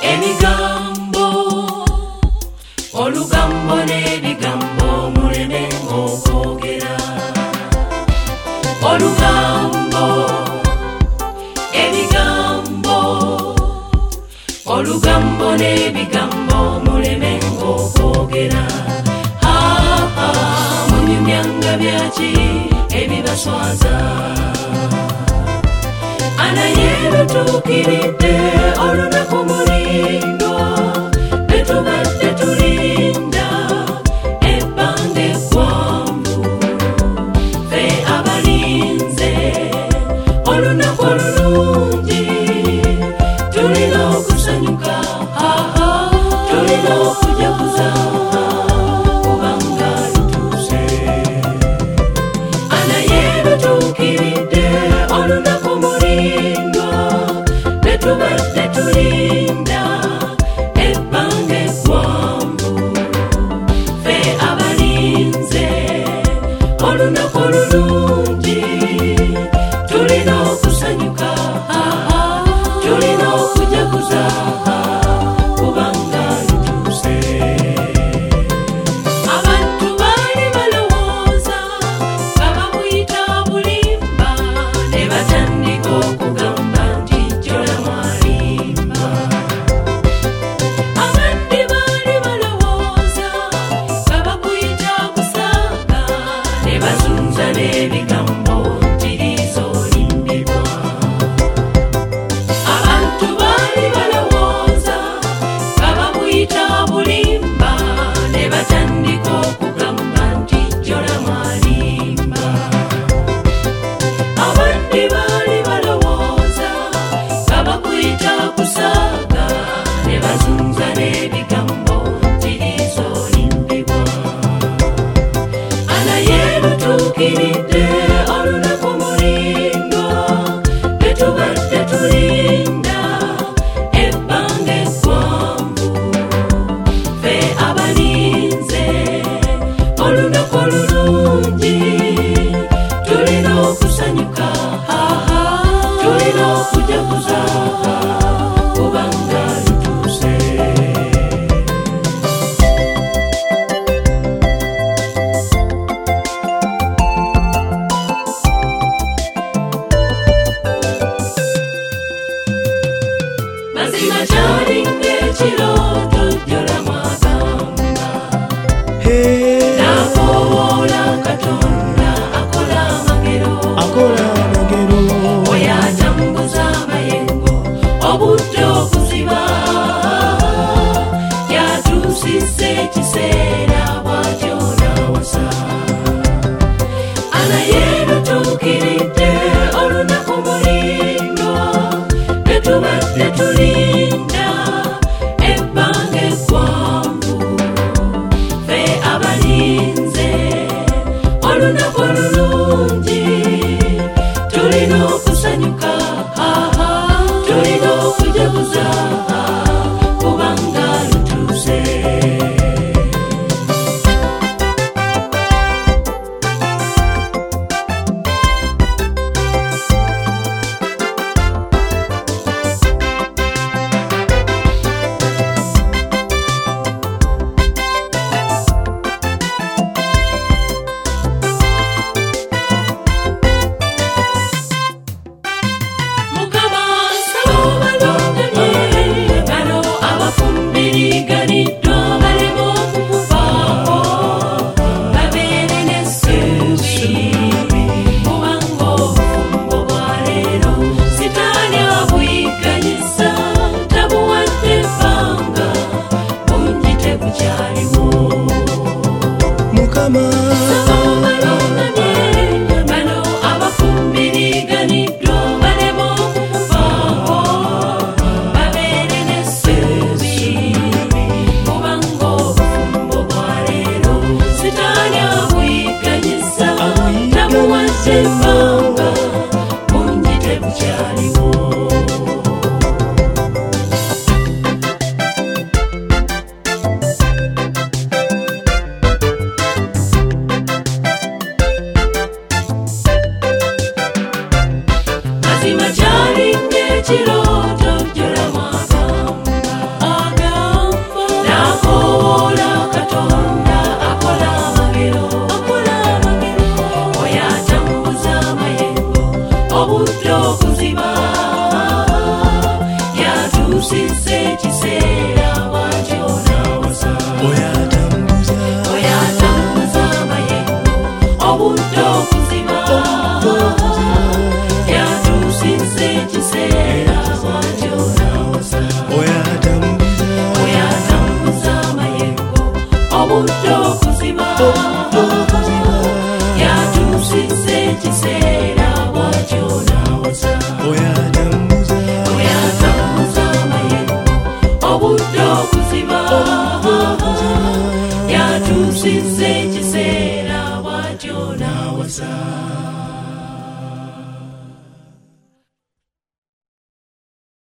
Ebigambo, olugambo n'ebigambo muleme okwogera. Olugambo, ebigambo, olugambo n'ebigambo muleme okwogera. Munyumyanga byaki ebibaswaza, anaye lutuukiridde olunaku mulindwa betubadde tulinda ebbanga eggwanvu. Ffe abalinze olunaku olulungi tulina okusanyuka, tulina okujaguza kubanga lutuuse. Anaye lutuukiridde olunaku mulindwa betubadde tulinda ekiseera bw'atyo n'awasa. oyo atambuza amayengo obudde okuziba yatuusizza ekiseera bw'atyo n'awasa. oyo atambuza amayengo obudde okuziba yatuusizza ekiseera bw'atyo n'awasa. atambuza amayengo obudde okuziba yatuusizza ekiseera bw'atyo n'awasa.